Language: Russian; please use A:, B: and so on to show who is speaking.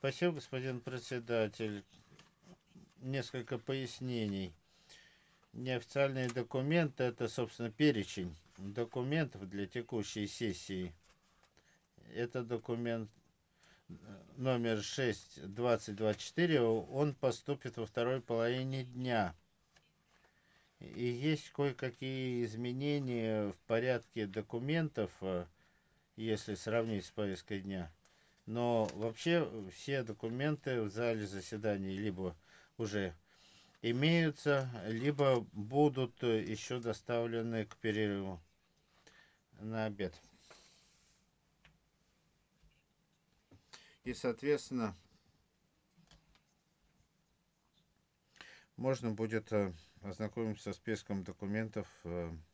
A: Спасибо, господин председатель. Несколько пояснений. Неофициальные документы — это, собственно, перечень документов для текущей сессии. Это документ номер 6/2024, он поступит во второй половине дня. И есть кое-какие изменения в порядке документов, если сравнить с повесткой дня. Но вообще все документы в зале заседаний либо уже имеются, либо будут еще доставлены к перерыву на обед. И, соответственно, можно будет ознакомиться со списком документов